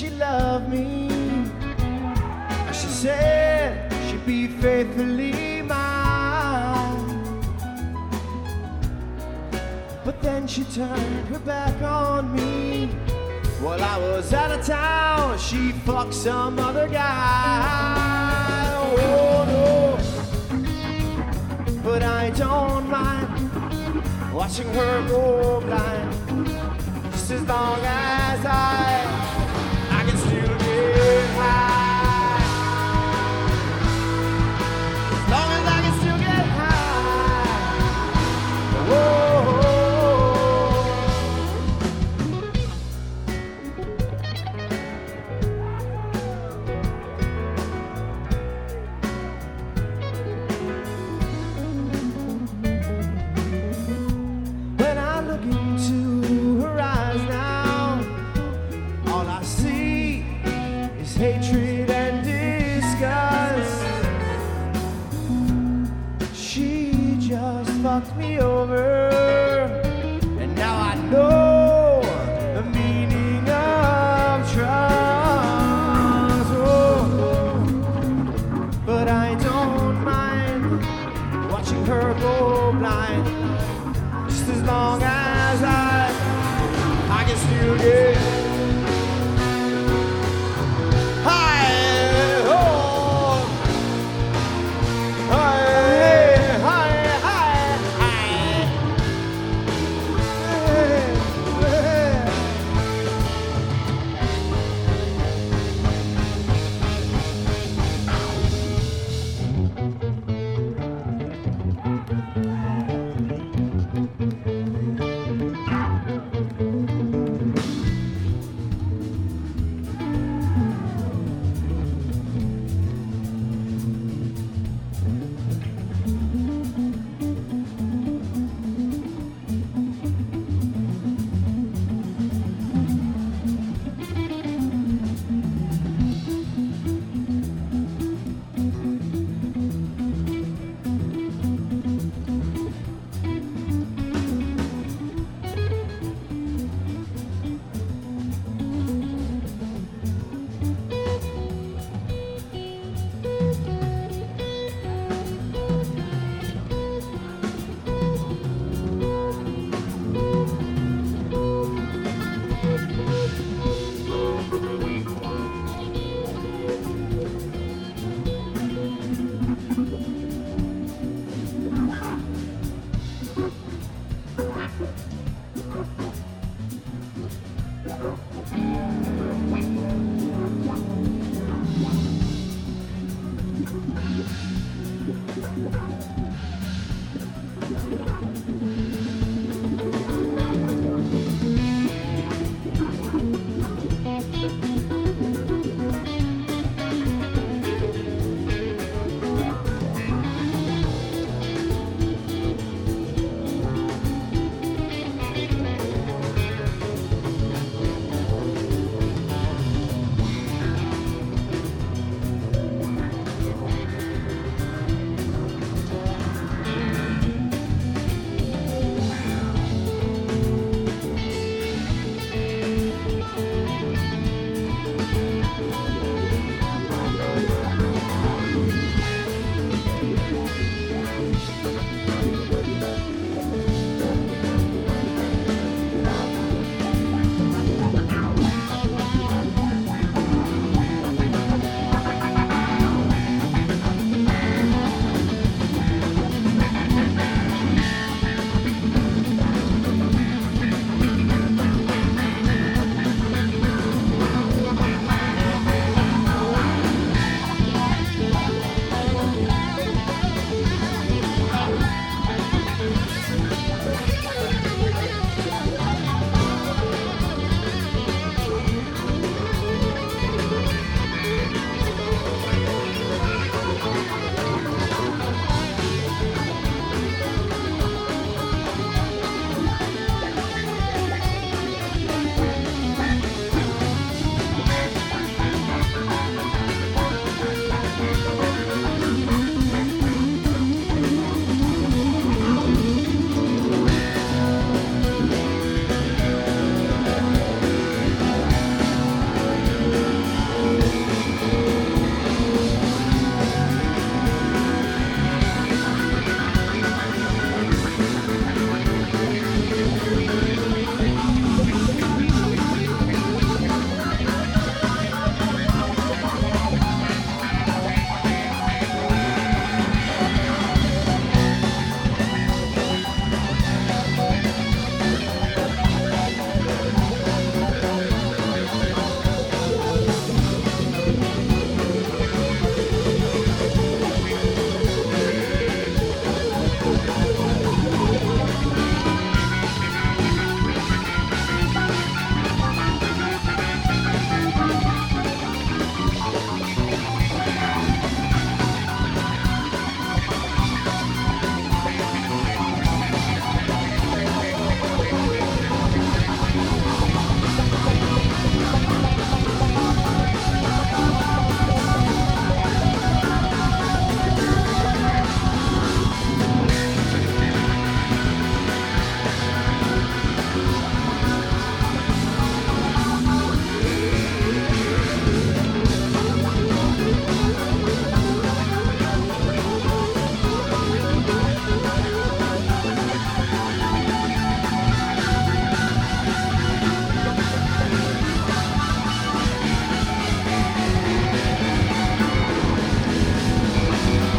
she loved me. She said she'd be faithfully mine. But then she turned her back on me. While I was out of town, she fucked some other guy. Oh no, but I don't mind watching her go blind. Just as long as I can still get high. As long as I can still get high. Whoa. Hatred and disgust. She just fucked me over, and now I know the meaning of trust. Oh, but I don't mind watching her go blind, just as long as I can still get Yeah.